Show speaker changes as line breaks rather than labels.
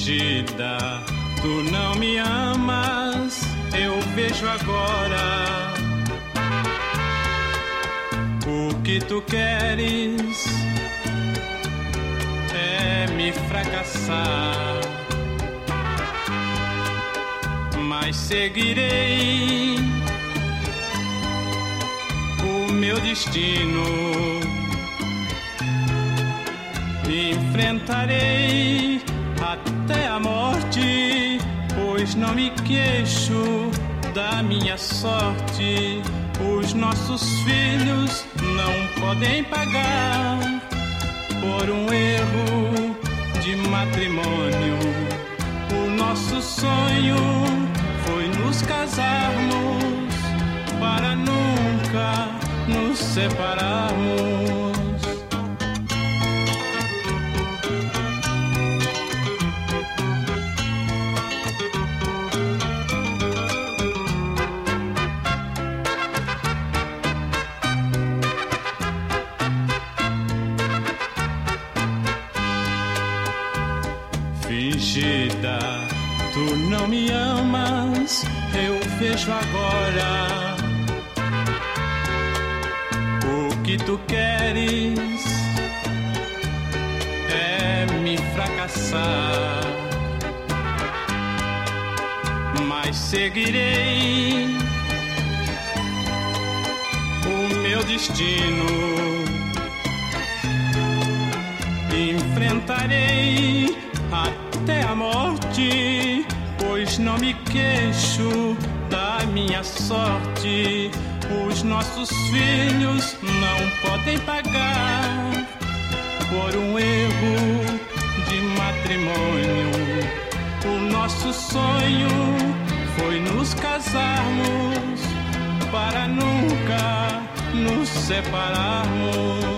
Fingida, tu não me amas, eu vejo agora. O que tu queres é me fracassar, mas seguirei o meu destino. Enfrentarei até a morte, pois não me queixo da minha sorte. Os nossos filhos não podem pagar por um erro de matrimônio. O nosso sonho foi nos casarmos para nunca nos separarmos. Fingida, tu não me amas, eu vejo agora. O que tu queres é me fracassar, mas seguirei o meu destino. Enfrentarei até a morte, pois não me queixo da minha sorte. Os nossos filhos não podem pagar por um erro de matrimônio. O nosso sonho foi nos casarmos para nunca nos separarmos.